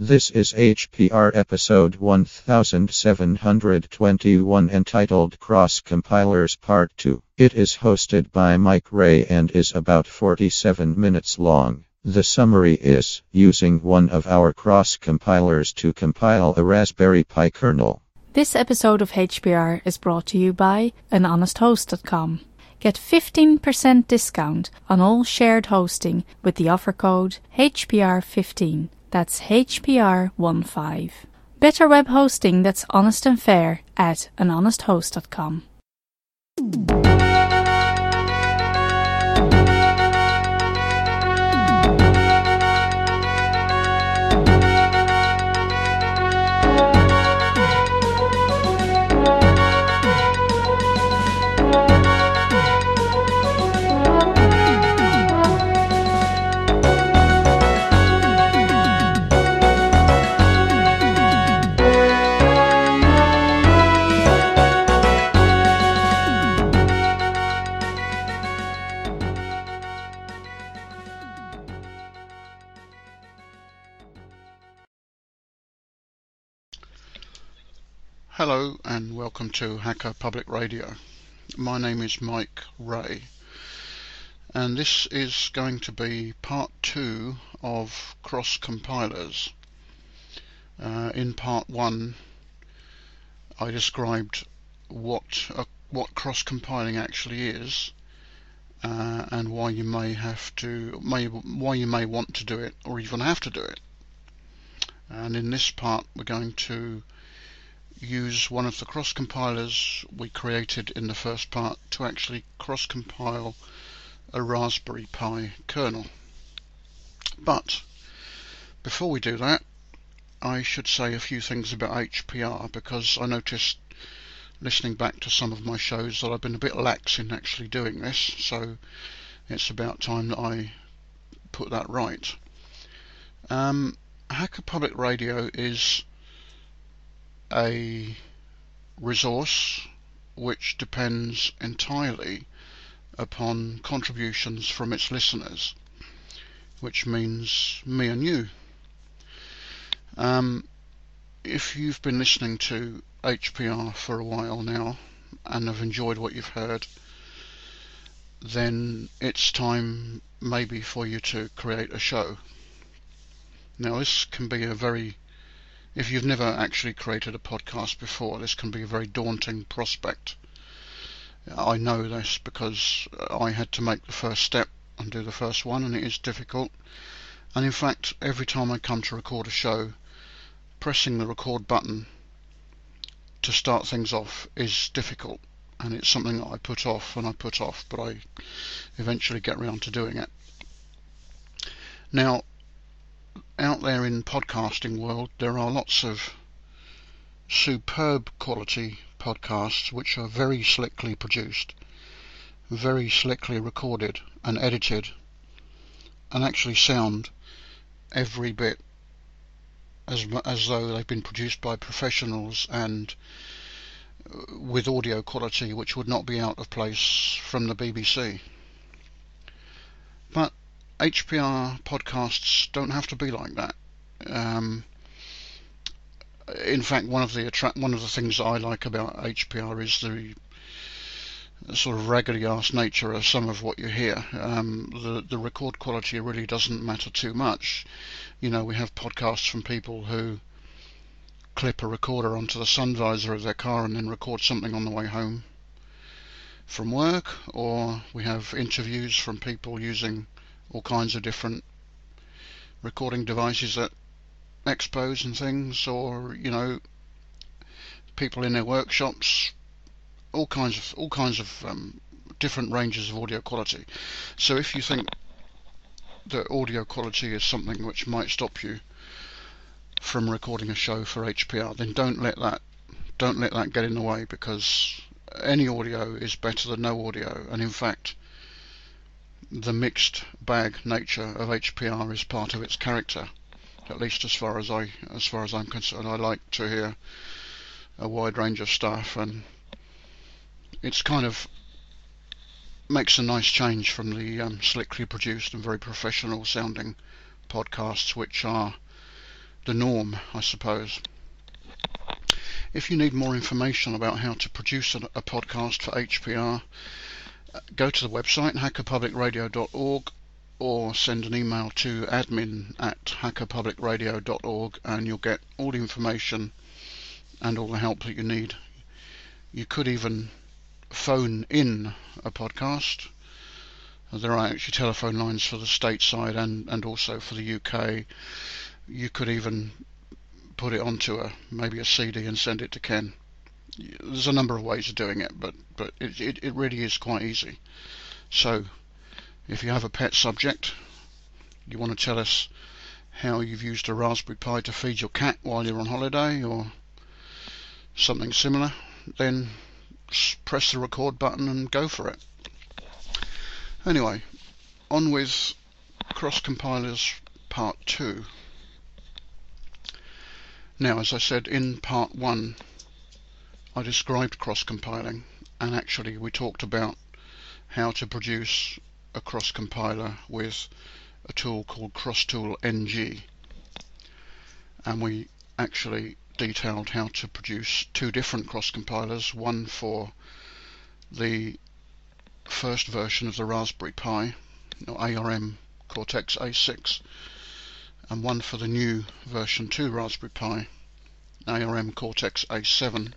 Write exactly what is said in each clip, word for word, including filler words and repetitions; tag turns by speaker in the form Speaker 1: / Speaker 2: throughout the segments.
Speaker 1: This is H P R episode seventeen twenty-one entitled Cross Compilers Part two. It is hosted by Mike Ray and is about forty-seven minutes long. The summary is, using one of our cross compilers to compile a Raspberry Pi kernel.
Speaker 2: This episode of H P R is brought to you by an honest host dot com. Get fifteen percent discount on all shared hosting with the offer code H P R fifteen. That's H P R fifteen. Better web hosting that's honest and fair at an honest host dot com.
Speaker 3: Hello and welcome to Hacker Public Radio. My name is Mike Ray and this is going to be part two of cross compilers. Uh, in part one I described what uh, what cross compiling actually is uh, and why you may have to may why you may want to do it or even have to do it. And in this part we're going to use one of the cross compilers we created in the first part to actually cross compile a Raspberry Pi kernel. But before we do that, I should say a few things about H P R, because I noticed listening back to some of my shows that I've been a bit lax in actually doing this, so it's about time that I put that right. Um, Hacker Public Radio is a resource which depends entirely upon contributions from its listeners, which means me and you. Um, if you've been listening to H P R for a while now and have enjoyed what you've heard, then it's time maybe for you to create a show. Now this can be a very If you've never actually created a podcast before, this can be a very daunting prospect. I know this because I had to make the first step and do the first one, and it is difficult. And in fact, every time I come to record a show, pressing the record button to start things off is difficult, and it's something that I put off and I put off, but I eventually get round to doing it. Now, out there in podcasting world, there are lots of superb quality podcasts which are very slickly produced, very slickly recorded and edited, and actually sound every bit as as though they've been produced by professionals and with audio quality which would not be out of place from the B B C. But H P R podcasts don't have to be like that. Um, in fact, one of the attra- one of the things that I like about H P R is the sort of raggedy-ass nature of some of what you hear. Um, the the record quality really doesn't matter too much. You know, we have podcasts from people who clip a recorder onto the sun visor of their car and then record something on the way home from work, or we have interviews from people using all kinds of different recording devices at expos and things, or you know, people in their workshops, all kinds of all kinds of um, different ranges of audio quality. So if you think that audio quality is something which might stop you from recording a show for H P R, then don't let that don't let that get in the way, because any audio is better than no audio, and in fact the mixed bag nature of H P R is part of its character, at least as far as I as far as I'm concerned. I like to hear a wide range of stuff, and it's kind of makes a nice change from the um, slickly produced and very professional sounding podcasts which are the norm, I suppose. If you need more information about how to produce a, a podcast for H P R, go to the website hacker public radio dot org or send an email to admin at hacker public radio dot org and you'll get all the information and all the help that you need. You could even phone in a podcast. There are actually telephone lines for the stateside and, and also for the U K. You could even put it onto a maybe a C D and send it to Ken. There's a number of ways of doing it, but but it, it, it really is quite easy. So if you have a pet subject, you want to tell us how you've used a Raspberry Pi to feed your cat while you're on holiday or something similar, then press the record button and go for it. Anyway, on with Cross Compilers Part two. Now, as I said in Part one, I described cross-compiling, and actually we talked about how to produce a cross-compiler with a tool called CrossTool N G, and we actually detailed how to produce two different cross-compilers, one for the first version of the Raspberry Pi, or A R M Cortex A six, and one for the new version two Raspberry Pi, A R M Cortex A seven.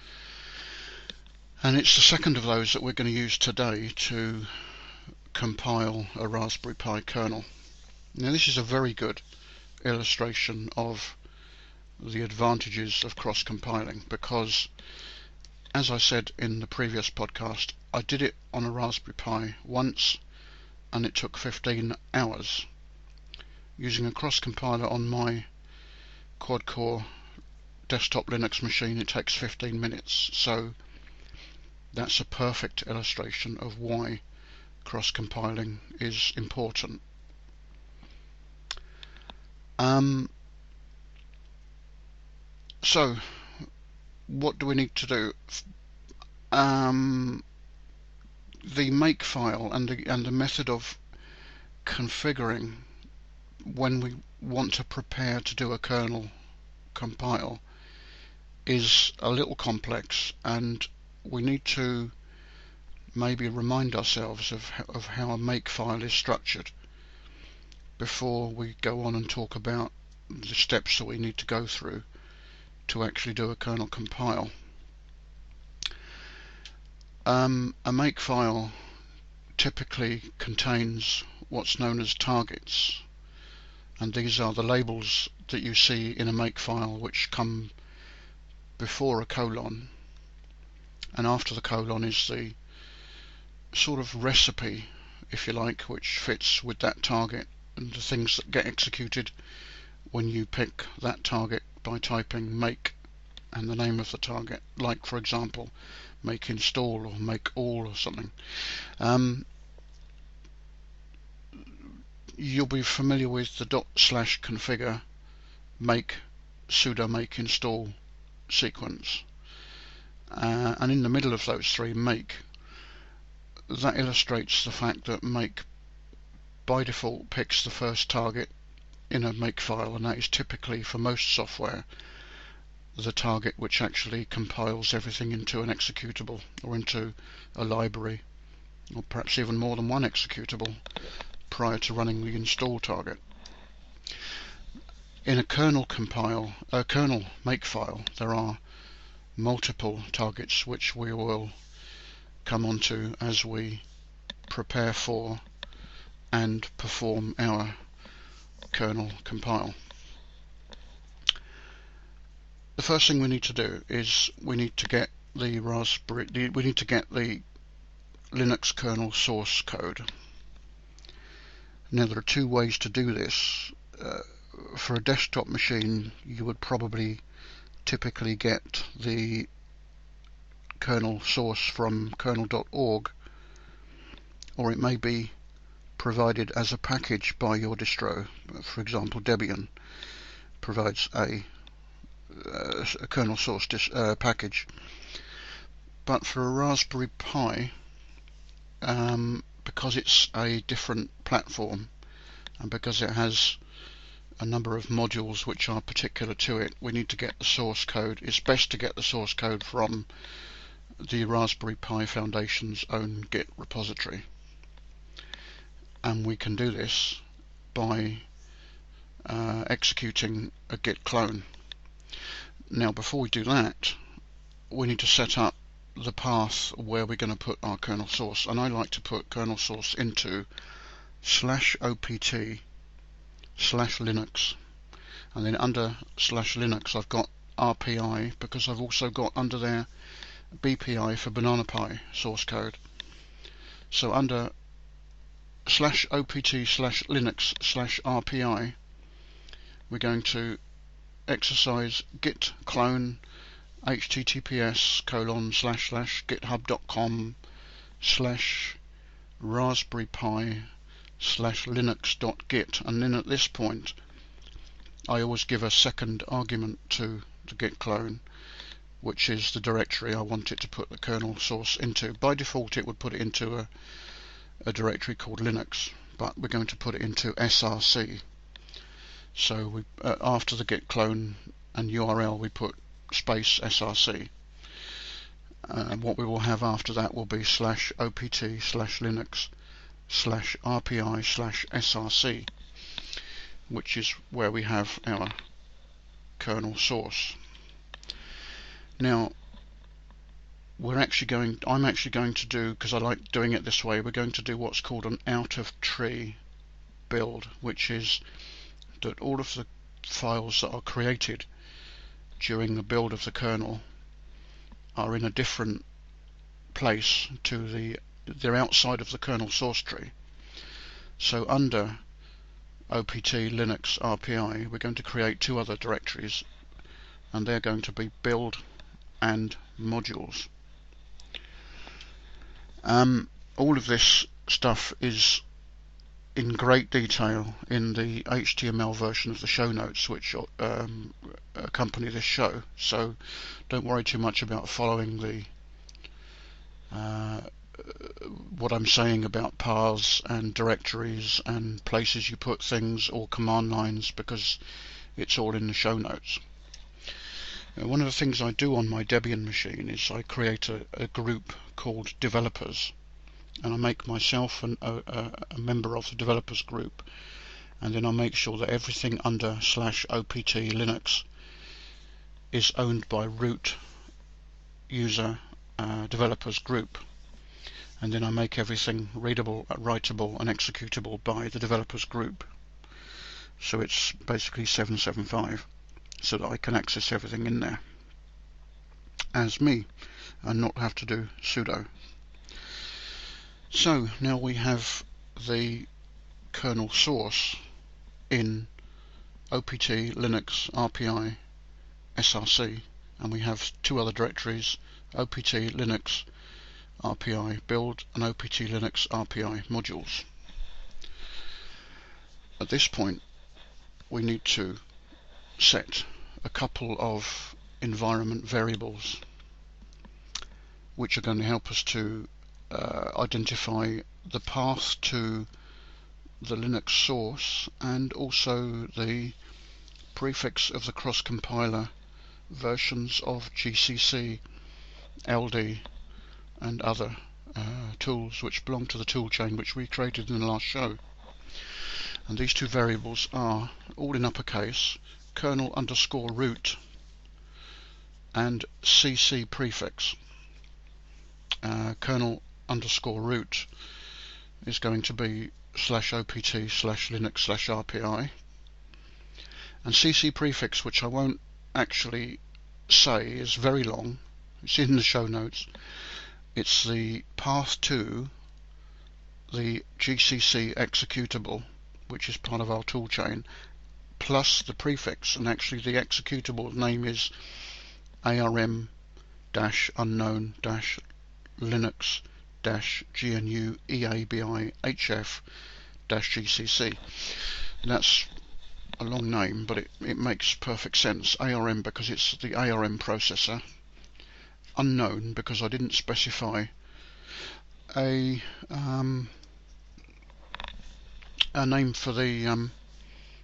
Speaker 3: And it's the second of those that we're going to use today to compile a Raspberry Pi kernel. Now this is a very good illustration of the advantages of cross-compiling, because as I said in the previous podcast, I did it on a Raspberry Pi once and it took fifteen hours. Using a cross-compiler on my quad-core desktop Linux machine, it takes fifteen minutes. So that's a perfect illustration of why cross-compiling is important. Um, so, what do we need to do? Um, the makefile and the, and the method of configuring when we want to prepare to do a kernel compile is a little complex, and we need to maybe remind ourselves of, of how a makefile is structured before we go on and talk about the steps that we need to go through to actually do a kernel compile. Um, a makefile typically contains what's known as targets, and these are the labels that you see in a makefile which come before a colon, and after the colon is the sort of recipe, if you like, which fits with that target and the things that get executed when you pick that target by typing make and the name of the target, like for example make install or make all or something. Um, you'll be familiar with the dot slash configure make sudo make install sequence, uh, and in the middle of those three, make, that illustrates the fact that make by default picks the first target in a makefile, and that is typically, for most software, the target which actually compiles everything into an executable or into a library, or perhaps even more than one executable prior to running the install target. In a kernel compile, a kernel makefile, there are multiple targets which we will come onto as we prepare for and perform our kernel compile. The first thing we need to do is we need to get the Raspberry, we need to get the Linux kernel source code. Now there are two ways to do this. Uh, for a desktop machine, you would probably typically get the kernel source from kernel dot org, or it may be provided as a package by your distro. For example, Debian provides a, uh, a kernel source dis uh, package. But for a Raspberry Pi, um, because it's a different platform and because it has a number of modules which are particular to it. We need to get the source code. It's best to get the source code from the Raspberry Pi Foundation's own Git repository, and we can do this by uh, executing a git clone. Now before we do that, we need to set up the path where we're going to put our kernel source, and I like to put kernel source into slash opt slash Linux, and then under slash Linux I've got R P I, because I've also got under there B P I for Banana Pi source code. So under slash opt slash Linux slash R P I, we're going to exercise git clone https colon slash slash github.com slash raspberry pi slash linux dot git, and then at this point I always give a second argument to the git clone, which is the directory I want it to put the kernel source into. By default it would put it into a, a directory called Linux, but we're going to put it into src. So we, uh, after the git clone and U R L, we put space src, uh, and what we will have after that will be slash opt slash linux slash rpi slash src, which is where we have our kernel source. Now we're actually going I'm actually going to do, because I like doing it this way, we're going to do what's called an out of tree build, which is that all of the files that are created during the build of the kernel are in a different place to the they're outside of the kernel source tree. So under opt linux rpi we're going to create two other directories, and they're going to be build and modules. Um, all of this stuff is in great detail in the H T M L version of the show notes which um, accompany this show, so don't worry too much about following the uh, what I'm saying about paths and directories and places you put things or command lines, because it's all in the show notes. Now, one of the things I do on my Debian machine is I create a, a group called developers, and I make myself an, a, a member of the developers group, and then I make sure that everything under slash opt linux is owned by root user uh, developers group, and then I make everything readable, writable and executable by the developers group, so it's basically seven seven five, so that I can access everything in there as me and not have to do sudo. So now we have the kernel source in opt linux rpi src, and we have two other directories, opt linux rpi build and opt linux rpi modules. At this point we need to set a couple of environment variables which are going to help us to uh, identify the path to the Linux source, and also the prefix of the cross compiler versions of G C C, L D and other uh, tools which belong to the tool chain which we created in the last show. And these two variables are, all in uppercase, kernel underscore root and cc prefix. Uh, kernel underscore root is going to be slash opt slash linux slash rpi, and cc prefix, which I won't actually say, is very long, it's in the show notes. It's the path to the G C C executable, which is part of our toolchain, plus the prefix, and actually the executable name is arm dash unknown dash linux dash gnu eabi hf dash gcc. And that's a long name, but it, it makes perfect sense. ARM because it's the ARM processor. Unknown because I didn't specify a um, a name for the um,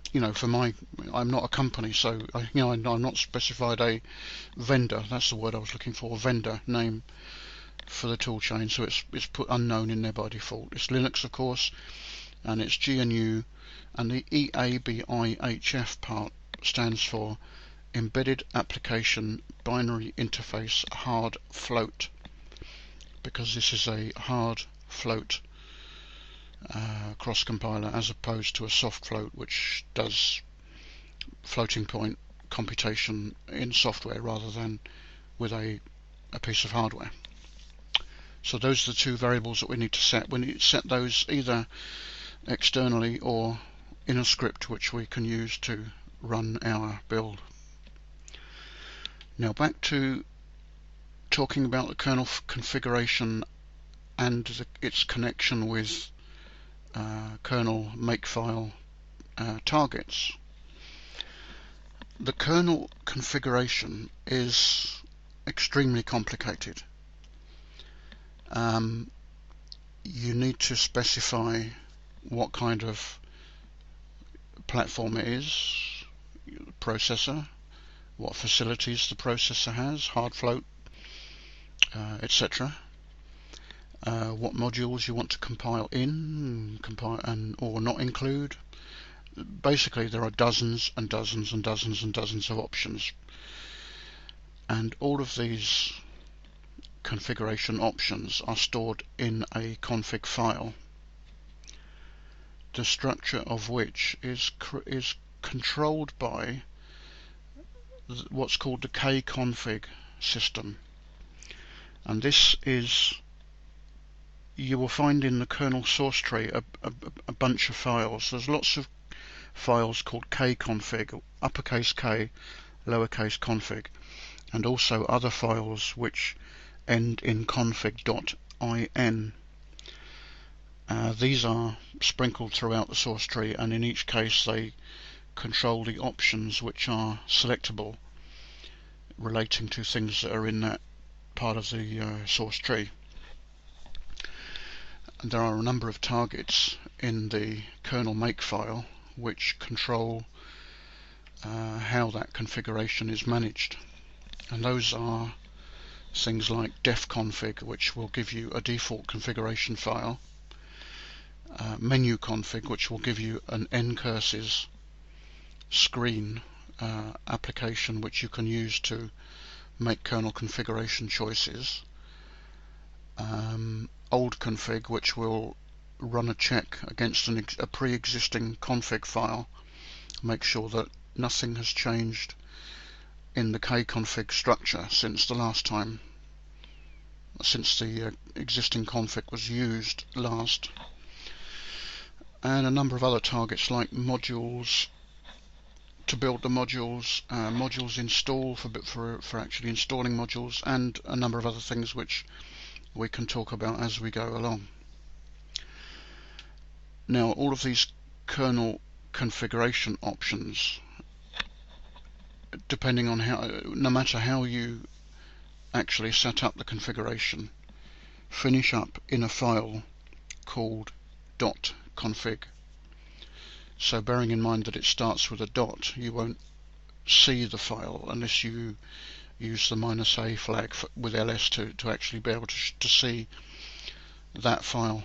Speaker 3: you know, for my, I'm not a company, so I, you know, I'm not specified a vendor. That's the word I was looking for, vendor name for the toolchain. So it's it's put unknown in there by default. It's Linux, of course, and it's G N U, and the E A B I H F part stands for Embedded Application Binary Interface Hard Float, because this is a hard float uh, cross compiler as opposed to a soft float, which does floating point computation in software rather than with a, a piece of hardware. So those are the two variables that we need to set. We need to set those either externally or in a script which we can use to run our build. Now back to talking about the kernel configuration and the, its connection with uh, kernel makefile uh, targets. The kernel configuration is extremely complicated. Um, you need to specify what kind of platform it is, the processor, what facilities the processor has, hard float, uh, et cetera. Uh, what modules you want to compile in, compile and or not include. Basically, there are dozens and dozens and dozens and dozens of options, and all of these configuration options are stored in a config file, the structure of which is is controlled by what's called the kconfig system. And this is, you will find in the kernel source tree a, a, a bunch of files. There's lots of files called kconfig, uppercase K, lowercase config, and also other files which end in config.in. Uh, these are sprinkled throughout the source tree, and in each case they control the options which are selectable relating to things that are in that part of the uh, source tree. And there are a number of targets in the kernel makefile which control uh, how that configuration is managed, and those are things like defconfig, which will give you a default configuration file, uh, menuconfig, which will give you an ncurses screen uh, application which you can use to make kernel configuration choices, um, oldconfig, which will run a check against an ex a pre-existing config file, make sure that nothing has changed in the kconfig structure since the last time, since the uh, existing config was used last, and a number of other targets like modules, to build the modules, uh, modules install for, for for actually installing modules, and a number of other things which we can talk about as we go along. Now, all of these kernel configuration options, depending on how, no matter how you actually set up the configuration, finish up in a file called .config. So bearing in mind that it starts with a dot, you won't see the file unless you use the minus a flag for, with L S to, to actually be able to, sh to see that file.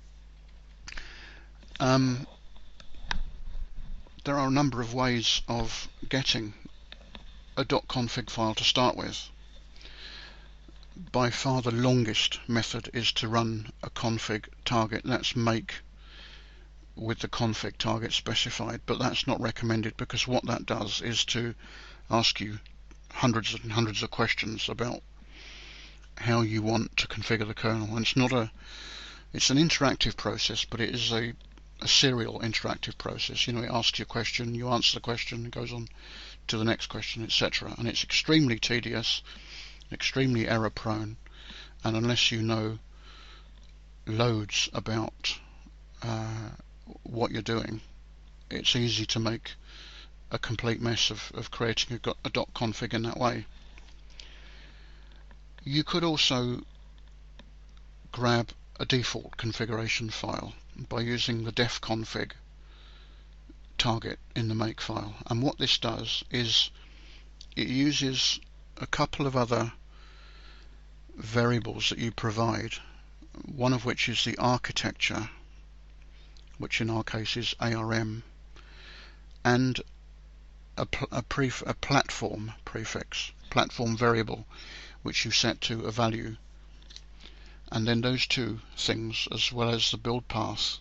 Speaker 3: Um, there are a number of ways of getting a .config file to start with. By far the longest method is to run a config target. That's make with the config target specified, but that's not recommended, because what that does is to ask you hundreds and hundreds of questions about how you want to configure the kernel. And it's not a it's an interactive process, but it is a, a serial interactive process. You know, it asks you a question, you answer the question, it goes on to the next question, et cetera. And it's extremely tedious, extremely error prone, and unless you know loads about uh, what you're doing, it's easy to make a complete mess of, of creating a, a .config in that way. You could also grab a default configuration file by using the defconfig target in the make file. And what this does is it uses a couple of other variables that you provide, one of which is the architecture, which in our case is A R M, and a, a, pref a platform prefix, platform variable, which you set to a value. And then those two things, as well as the build path.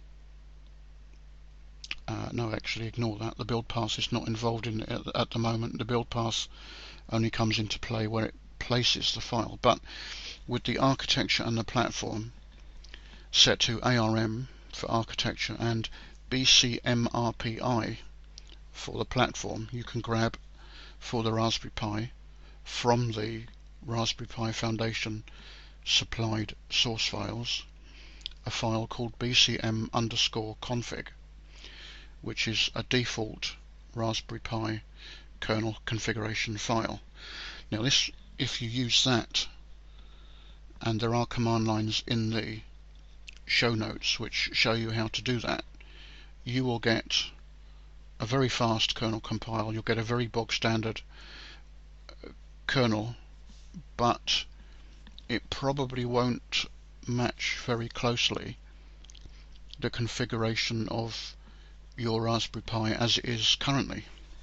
Speaker 3: Uh, no, actually ignore that. The build path is not involved in it at, at the moment. The build path only comes into play where it places the file. But with the architecture and the platform set to A R M for architecture and B C M R P I for the platform, you can grab for the Raspberry Pi from the Raspberry Pi Foundation supplied source files a file called B C M underscore config, which is a default Raspberry Pi kernel configuration file. Now this, if you use that, and there are command lines in the show notes which show you how to do that, you will get a very fast kernel compile. You'll get a very bog standard kernel, but it probably won't match very closely the configuration of your Raspberry Pi as it is currently.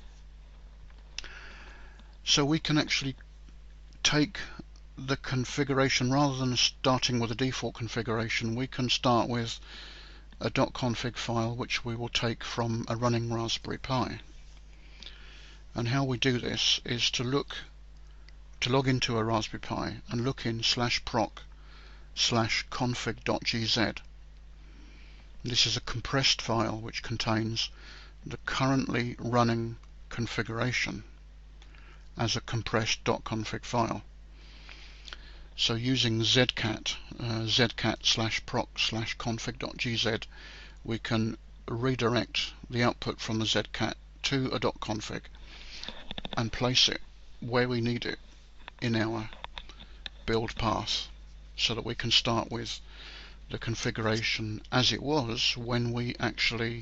Speaker 3: So we can actually take the configuration, rather than starting with a default configuration, we can start with a .config file which we will take from a running Raspberry Pi. And how we do this is to look to log into a Raspberry Pi and look in slash proc slash config.gz. This is a compressed file which contains the currently running configuration as a compressed .config file. So using zcat, uh, zcat slash proc slash config.gz, we can redirect the output from the zcat to a .config and place it where we need it in our build path, so that we can start with the configuration as it was when we actually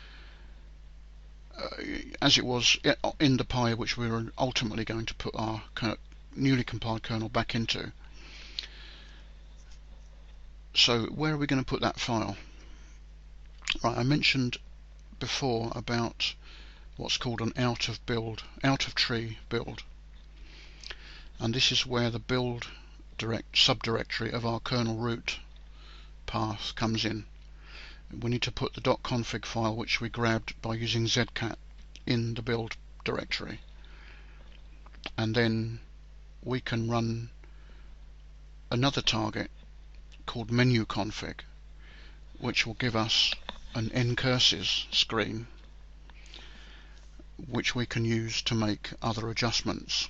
Speaker 3: uh, as it was in the Pi which we were ultimately going to put our newly compiled kernel back into. So where are we going to put that file? Right, I mentioned before about what's called an out of build, out of tree build, and this is where the build direct subdirectory of our kernel root path comes in. We need to put the .config file which we grabbed by using zcat in the build directory, and then we can run another target called menu config, which will give us an ncurses screen which we can use to make other adjustments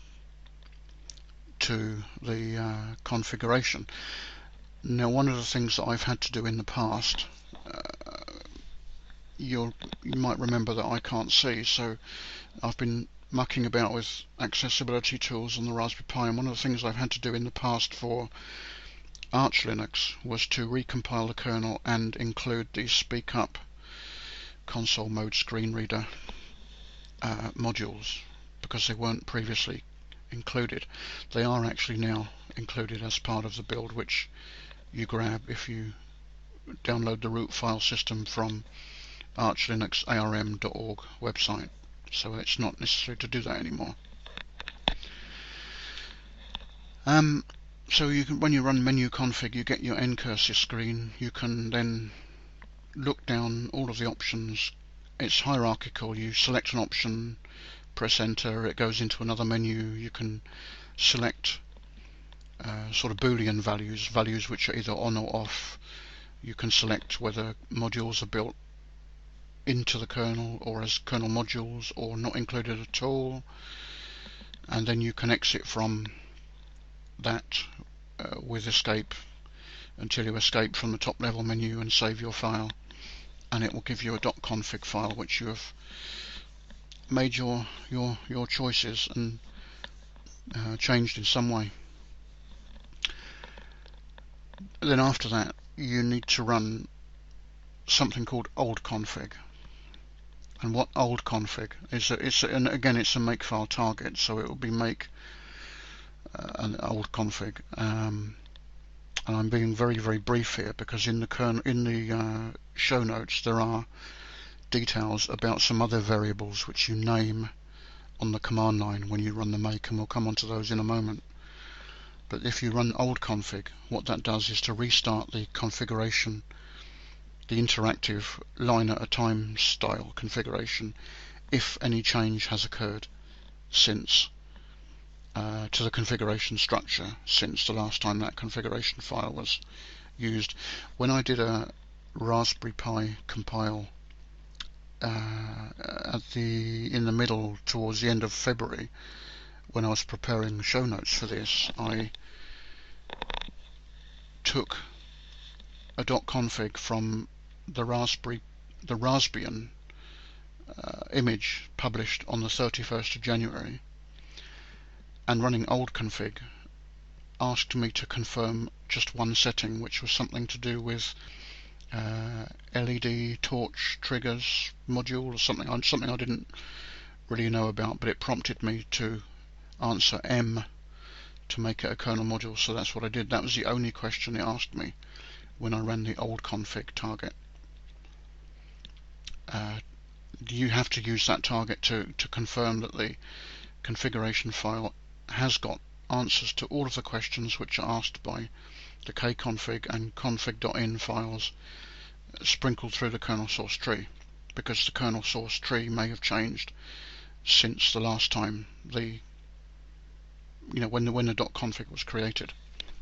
Speaker 3: to the uh, configuration. Now, one of the things that I've had to do in the past, uh, you'll, you might remember that I can't see, so I've been mucking about with accessibility tools on the Raspberry Pi, and one of the things I've had to do in the past for Arch Linux was to recompile the kernel and include the Speak Up console mode screen reader uh, modules, because they weren't previously included. They are actually now included as part of the build, which you grab if you download the root file system from arch linux A R M dot org website. So it's not necessary to do that anymore. Um, so you can, when you run menu config, you get your ncurses screen. You can then look down all of the options. It's hierarchical. You select an option, press enter, it goes into another menu. You can select uh, sort of Boolean values, values which are either on or off. You can select whether modules are built into the kernel or as kernel modules or not included at all, and then you can exit from that uh, with escape until you escape from the top level menu and save your file, and it will give you a .config file which you have made your your your choices and uh, changed in some way. Then after that you need to run something called old config. And what old config is? A, it's a, and again, it's a makefile target, so it will be make uh, an old config. Um, and I'm being very, very brief here because in the kernel, in the uh, show notes, there are details about some other variables which you name on the command line when you run the make, and we'll come on to those in a moment. But if you run old config, what that does is to restart the configuration, the interactive line at a time style configuration, if any change has occurred since uh, to the configuration structure since the last time that configuration file was used. When I did a Raspberry Pi compile uh, at the in the middle towards the end of February, when I was preparing show notes for this, I took a .config from the Raspberry, the Raspbian uh, image published on the thirty-first of January, and running old config asked me to confirm just one setting, which was something to do with uh, L E D torch triggers module or something. Something I didn't really know about, but it prompted me to answer M to make it a kernel module, so that's what I did. That was the only question it asked me when I ran the old config target. Uh, you have to use that target to, to confirm that the configuration file has got answers to all of the questions which are asked by the kconfig and config.in files sprinkled through the kernel source tree, because the kernel source tree may have changed since the last time the you know when the when the .config was created.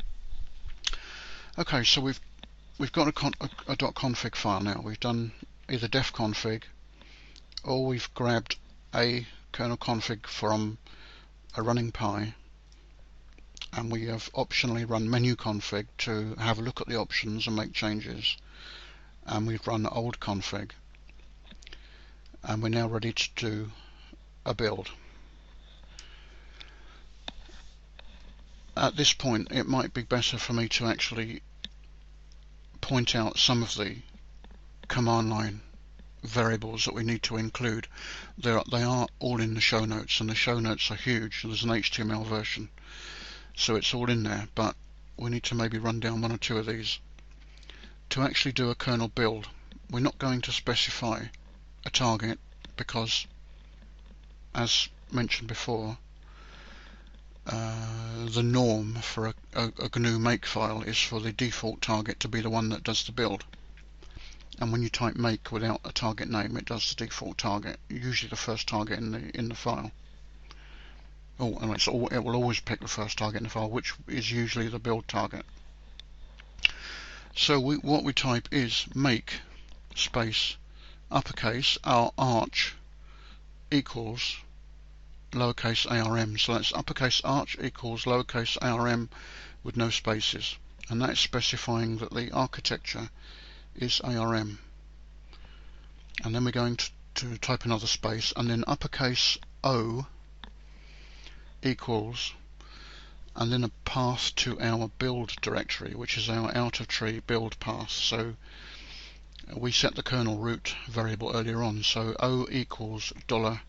Speaker 3: Okay, so we've we've got a, con, a, a .config file now. We've done either def config, or we've grabbed a kernel config from a running Pi, and we have optionally run menu config to have a look at the options and make changes, and we've run old config, and we're now ready to do a build. At this point, it might be better for me to actually point out some of the command line variables that we need to include. They're, they are all in the show notes, and the show notes are huge. There's an H T M L version, so it's all in there, but we need to maybe run down one or two of these. To actually do a kernel build, we're not going to specify a target because, as mentioned before, Uh, the norm for a, a, a G N U makefile is for the default target to be the one that does the build, and when you type make without a target name, it does the default target, usually the first target in the in the file. Oh, and it's all, it will always pick the first target in the file, which is usually the build target. So we, what we type is make space uppercase our arch equals lowercase arm, so that's uppercase arch equals lowercase arm with no spaces, and that's specifying that the architecture is arm. And then we're going to, to type another space, and then uppercase O equals, and then a path to our build directory, which is our out of tree build path. So we set the kernel root variable earlier on, so O equals dollar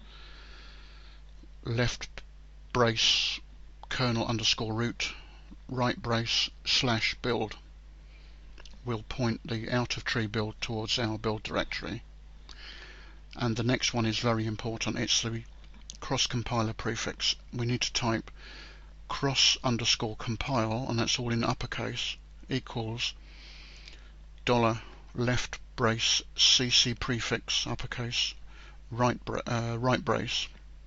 Speaker 3: left brace kernel underscore root right brace slash build will point the out of tree build towards our build directory. And the next one is very important. It's the cross compiler prefix. We need to type cross underscore compile, and that's all in uppercase, equals dollar left brace cc prefix uppercase right bra uh, right brace.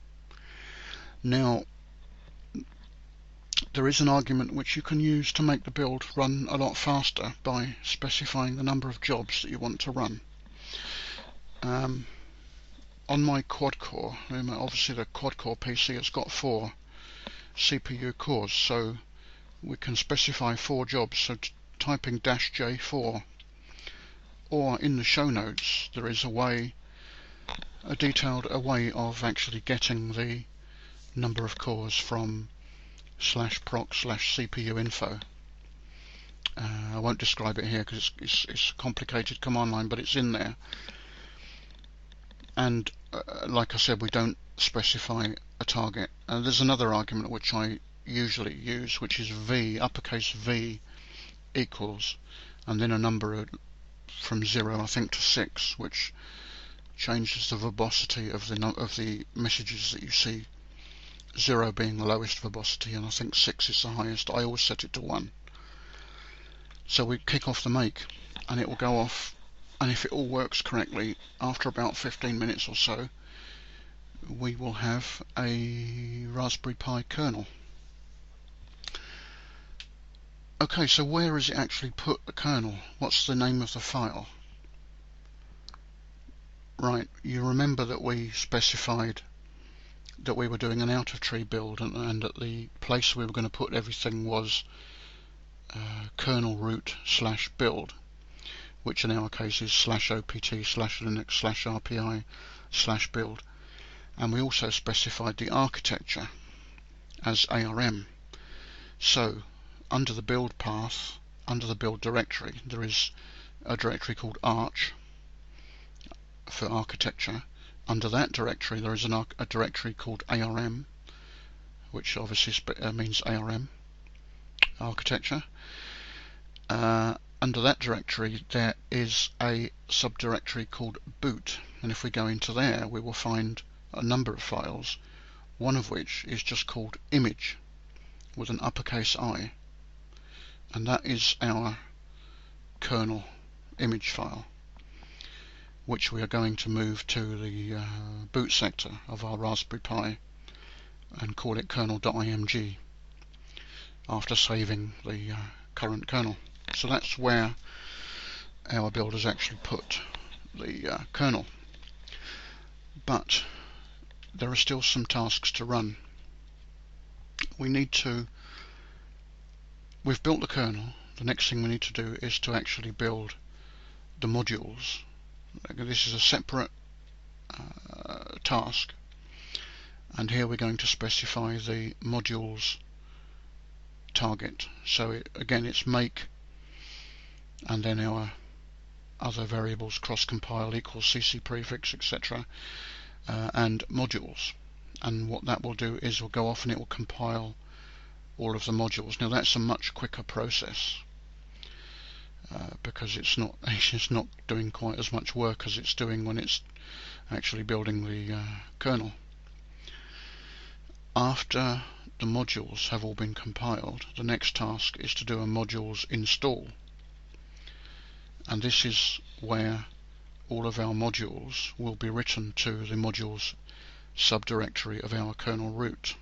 Speaker 3: Now, there is an argument which you can use to make the build run a lot faster by specifying the number of jobs that you want to run. Um, on my quad core, obviously the quad core P C has got four C P U cores, so we can specify four jobs, so typing dash J four, or in the show notes there is a way, a detailed a way of actually getting the number of cores from slash proc slash C P U info. Uh, I won't describe it here because it's, it's, it's a complicated command line, but it's in there. and uh, like I said, we don't specify a target. And there's another argument which I usually use, which is V, uppercase V equals, and then a number from zero, I think, to six, which changes the verbosity of the of the messages that you see. Zero being the lowest verbosity, and I think six is the highest. I always set it to one. So we kick off the make, and it will go off, and if it all works correctly, after about fifteen minutes or so, we will have a Raspberry Pi kernel. Okay, so where is it actually put the kernel? What's the name of the file? Right, you remember that we specified that we were doing an out-of-tree build, and, and that the place we were going to put everything was uh, kernel root slash build, which in our case is slash opt slash linux slash rpi slash build. And we also specified the architecture as A R M. So under the build path, under the build directory, there is a directory called arch for architecture. Under that directory there is an arch a directory called A R M, which obviously uh, means A R M, architecture. Uh, under that directory there is a subdirectory called boot, and if we go into there we will find a number of files, one of which is just called image with an uppercase I, and that is our kernel image file, which we are going to move to the uh, boot sector of our Raspberry Pi and call it kernel.img after saving the uh, current kernel. So that's where our build has actually put the uh, kernel. But there are still some tasks to run. We need to, we've built the kernel, the next thing we need to do is to actually build the modules. This is a separate uh, task, and here we're going to specify the modules target. So it, again it's make, and then our other variables, cross compile equals cc prefix, etc., uh, and modules. And what that will do is we'll go off and it will compile all of the modules. Now that's a much quicker process uh, because it's not it's not doing quite as much work as it's doing when it's actually building the uh, kernel. After the modules have all been compiled, the next task is to do a modules install, and this is where all of our modules will be written to the modules subdirectory of our kernel root.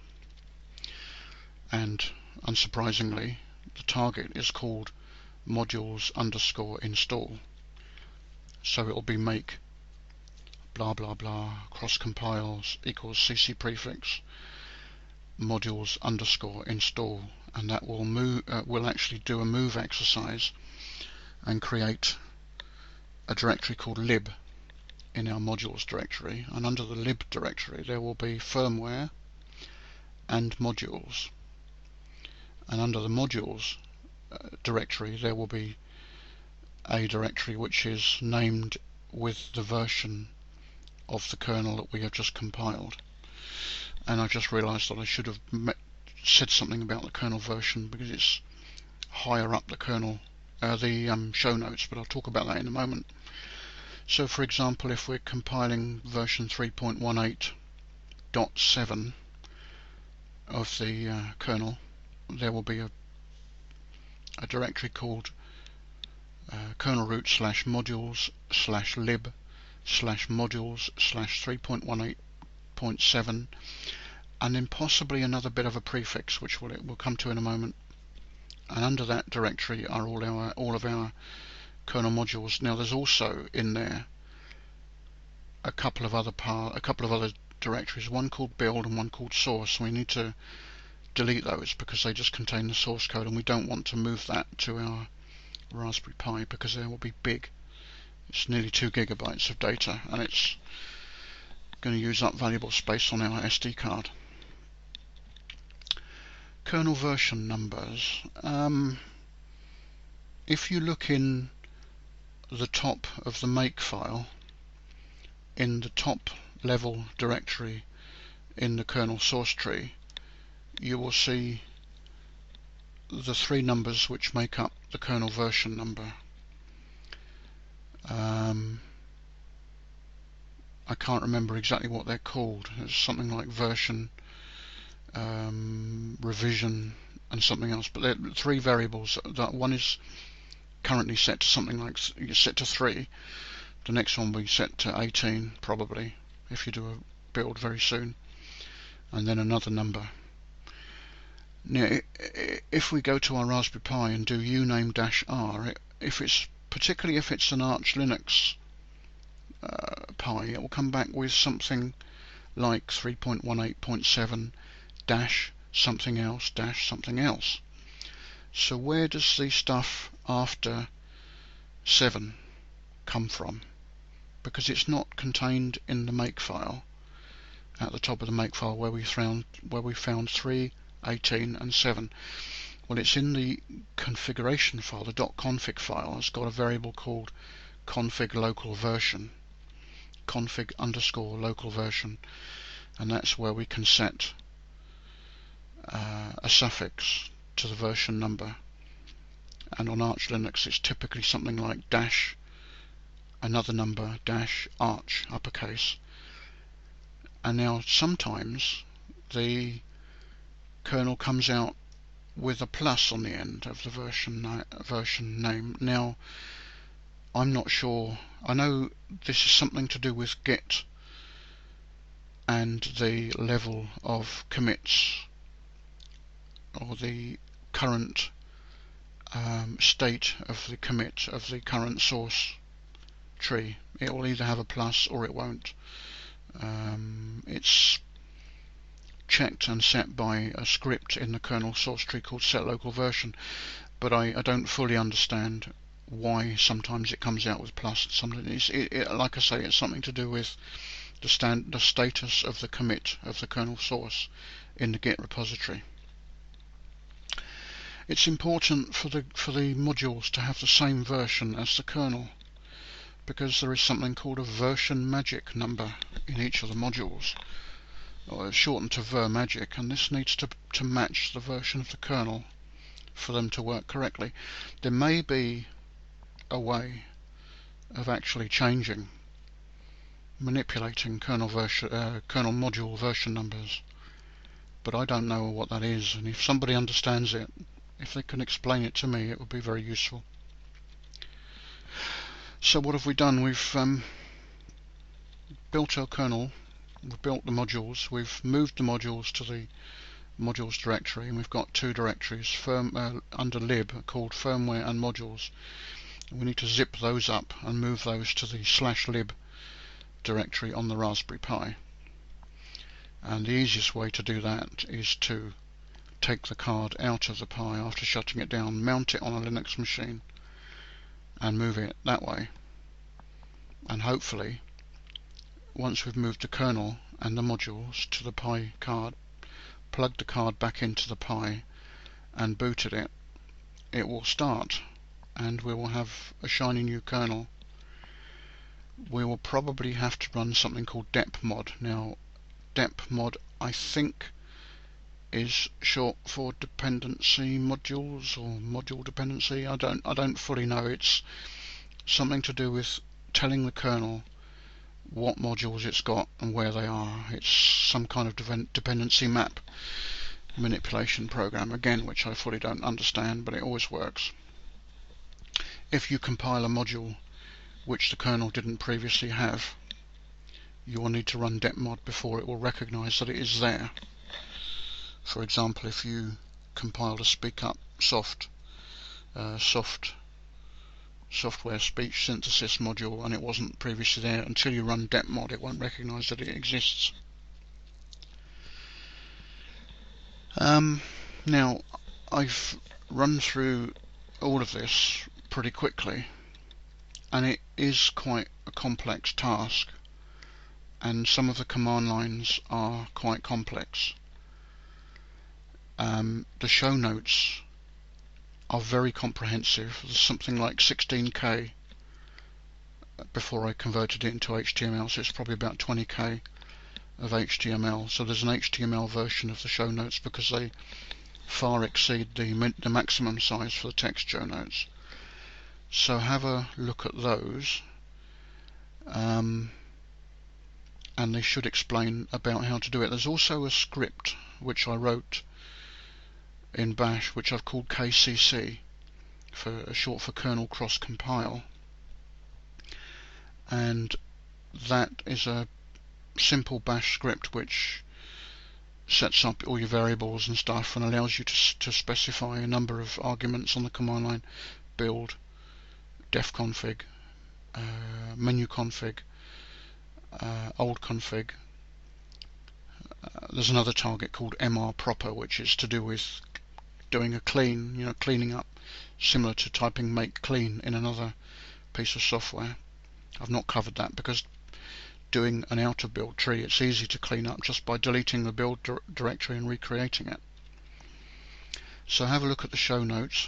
Speaker 3: And unsurprisingly, the target is called modules underscore install. So it will be make blah blah blah cross compiles equals cc prefix modules underscore install, and that will move uh, will actually do a move exercise and create a directory called lib in our modules directory, and under the lib directory there will be firmware and modules, and under the modules uh, directory there will be a directory which is named with the version of the kernel that we have just compiled. And I just realized that I should have met, said something about the kernel version, because it's higher up the kernel uh, the um, show notes, but I'll talk about that in a moment. So for example, if we're compiling version three point eighteen point seven of the uh, kernel, there will be a, a directory called uh, kernel root slash modules slash lib slash modules slash three point eighteen point seven, and then possibly another bit of a prefix which we'll, we'll come to in a moment. And under that directory are all our all of our kernel modules. Now there's also in there a couple of other par a couple of other directories, one called build and one called source. We need to delete those because they just contain the source code, and we don't want to move that to our Raspberry Pi because they will be big. It's nearly two gigabytes of data, and it's going to use up valuable space on our S D card. Kernel version numbers. Um, if you look in the top of the make file, in the top level directory in the kernel source tree, you will see the three numbers which make up the kernel version number. Um, I can't remember exactly what they're called. It's something like version, um, revision, and something else. But they're three variables. That one is currently set to something like set to three. The next one will be set to eighteen, probably, if you do a build very soon, and then another number. Now, if we go to our Raspberry Pi and do uname-r, if it's particularly if it's an Arch Linux uh, Pi, it will come back with something like three point eighteen point seven dash something else dash something else. So where does the stuff after seven come from? Because it's not contained in the makefile. At the top of the makefile where we found where we found three, eighteen, and seven. Well, it's in the configuration file. The .config file has got a variable called config local version, config underscore local version, and that's where we can set uh, a suffix to the version number. And on Arch Linux, it's typically something like dash another number dash arch uppercase. And now sometimes the kernel comes out with a plus on the end of the version na version name. Now, I'm not sure. I know this is something to do with Git and the level of commits, or the current um, state of the commit of the current source tree. It will either have a plus or it won't. Um, it's checked and set by a script in the kernel source tree called setLocalVersion, but I, I don't fully understand why sometimes it comes out with plus. Sometimes it, it, like I say, it's something to do with the stand the status of the commit of the kernel source in the Git repository. It's important for the for the modules to have the same version as the kernel, because there is something called a version magic number in each of the modules, or it's shortened to vermagic, and this needs to to match the version of the kernel for them to work correctly. There may be a way of actually changing, manipulating kernel version, uh, kernel module version numbers, but I don't know what that is, and if somebody understands it, if they can explain it to me, it would be very useful. So what have we done? We've um, built our kernel, we've built the modules, we've moved the modules to the modules directory, and we've got two directories firm, uh, under lib called firmware and modules. We need to zip those up and move those to the slash lib directory on the Raspberry Pi. And the easiest way to do that is to take the card out of the Pi after shutting it down, mount it on a Linux machine, and move it that way. And hopefully, once we've moved the kernel and the modules to the Pi card, plugged the card back into the Pi and booted it, it will start, and we will have a shiny new kernel. We will probably have to run something called depmod. Now, depmod, I think, is short for dependency modules or module dependency. I don't I don't fully know. It's something to do with telling the kernel what modules it's got and where they are. It's some kind of dependency map manipulation program, again, which I fully don't understand, but it always works. If you compile a module which the kernel didn't previously have, you will need to run depmod before it will recognize that it is there. For example, if you compiled a SpeakUp soft uh, soft software speech synthesis module and it wasn't previously there, until you run depmod it won't recognize that it exists. Um, now, I've run through all of this pretty quickly, and it is quite a complex task, and some of the command lines are quite complex. Um, the show notes are very comprehensive. There's something like sixteen K before I converted it into H T M L, so it's probably about twenty K of H T M L. So there's an H T M L version of the show notes because they far exceed the, the maximum size for the text show notes. So have a look at those, um, and they should explain about how to do it. There's also a script which I wrote in Bash which I've called K C C, for short for kernel cross compile, and that is a simple Bash script which sets up all your variables and stuff and allows you to, to specify a number of arguments on the command line: build, def config, uh, menu config, uh, old config. Uh, there's another target called mr proper, which is to do with doing a clean, you know, cleaning up, similar to typing make clean in another piece of software. I've not covered that because doing an out of build tree, it's easy to clean up just by deleting the build dir directory and recreating it. So have a look at the show notes.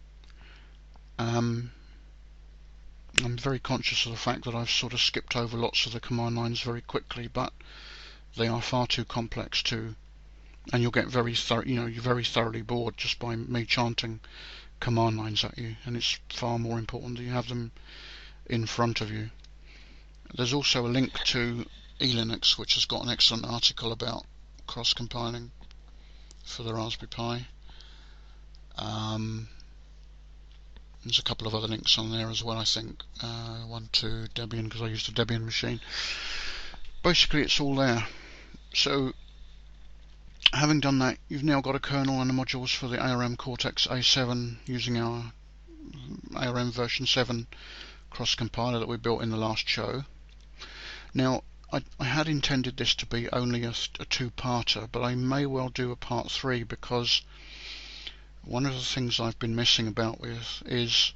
Speaker 3: Um, I'm very conscious of the fact that I've sort of skipped over lots of the command lines very quickly, but they are far too complex to, and you'll get very thorough, you know, you're very thoroughly bored just by me chanting command lines at you, and it's far more important that you have them in front of you. There's also a link to eLinux, which has got an excellent article about cross-compiling for the Raspberry Pi. Um, there's a couple of other links on there as well, I think. Uh, one to Debian, because I used a Debian machine. Basically, it's all there. So, having done that, you've now got a kernel and the modules for the A R M Cortex A seven using our A R M version seven cross-compiler that we built in the last show. Now, I, I had intended this to be only a, a two-parter, but I may well do a part three, because one of the things I've been messing about with is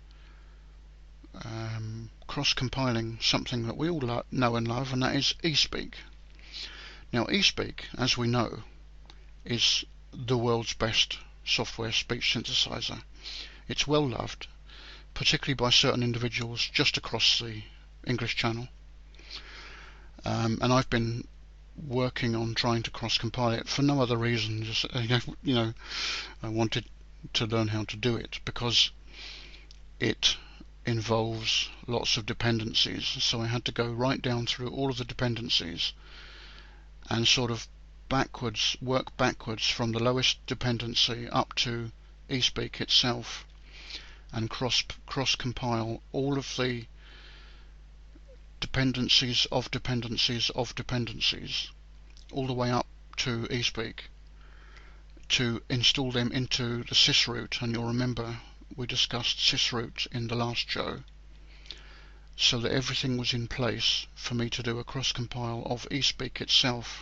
Speaker 3: um, cross-compiling something that we all lo know and love, and that is eSpeak. Now, eSpeak, as we know, is the world's best software speech synthesizer. It's well loved, particularly by certain individuals just across the English Channel. Um, and I've been working on trying to cross-compile it for no other reason. Just, you know, I wanted to learn how to do it because it involves lots of dependencies. So I had to go right down through all of the dependencies and sort of backwards, work backwards from the lowest dependency up to eSpeak itself, and cross cross compile all of the dependencies of dependencies of dependencies all the way up to eSpeak to install them into the sysroot. And you'll remember we discussed sysroot in the last show, so that everything was in place for me to do a cross compile of eSpeak itself.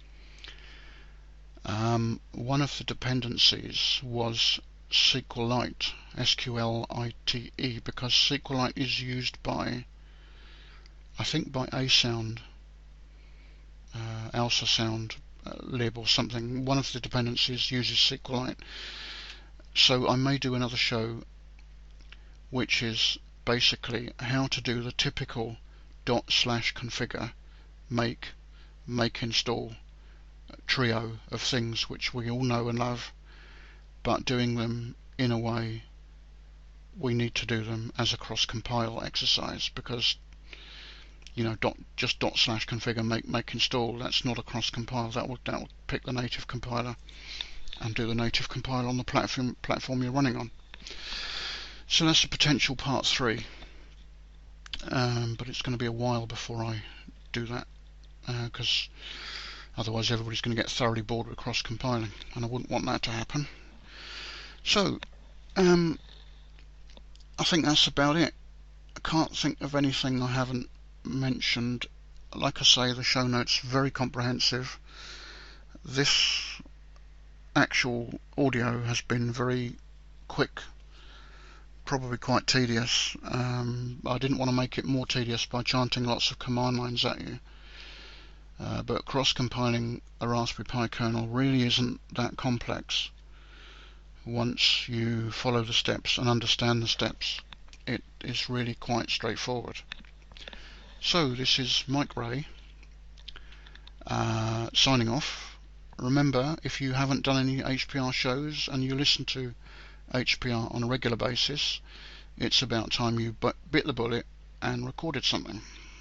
Speaker 3: Um, one of the dependencies was SQLite, S Q L I T E, because SQLite is used by, I think, by asound, uh, alsasound uh, lib or something. One of the dependencies uses SQLite. So I may do another show which is basically how to do the typical dot slash configure, make, make install trio of things which we all know and love, but doing them in a way we need to do them as a cross-compile exercise, because you know, dot, just dot slash configure make make install, that's not a cross-compile. That will that will pick the native compiler and do the native compile on the platform platform you're running on. So that's a potential part three, um, but it's going to be a while before I do that, because uh, otherwise everybody's going to get thoroughly bored with cross-compiling, and I wouldn't want that to happen. So, um, I think that's about it. I can't think of anything I haven't mentioned. Like I say, the show notes very comprehensive. This actual audio has been very quick, probably quite tedious. Um, I didn't want to make it more tedious by chanting lots of command lines at you. Uh, but cross-compiling a Raspberry Pi kernel really isn't that complex. Once you follow the steps and understand the steps, it is really quite straightforward. So this is Mike Ray uh, signing off. Remember, if you haven't done any H P R shows and you listen to H P R on a regular basis, it's about time you bit the bullet and recorded something.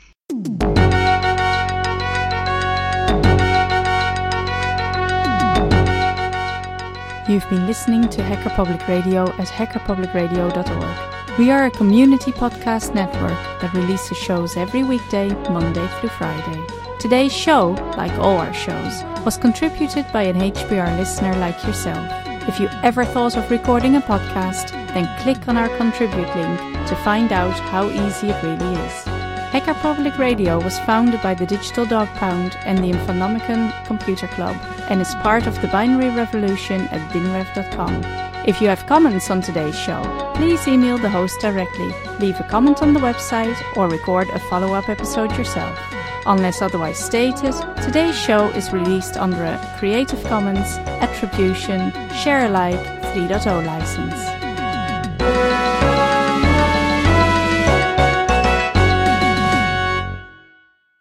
Speaker 2: You've been listening to Hacker Public Radio at hacker public radio dot org. We are a community podcast network that releases shows every weekday, Monday through Friday. Today's show, like all our shows, was contributed by an H P R listener like yourself. If you ever thought of recording a podcast, then click on our contribute link to find out how easy it really is. Hacker Public Radio was founded by the Digital Dog Pound and the Infonomicon Computer Club and is part of the binary revolution at binrev dot com. If you have comments on today's show, please email the host directly, leave a comment on the website, or record a follow-up episode yourself. Unless otherwise stated, today's show is released under a Creative Commons Attribution Share Alike three point oh license.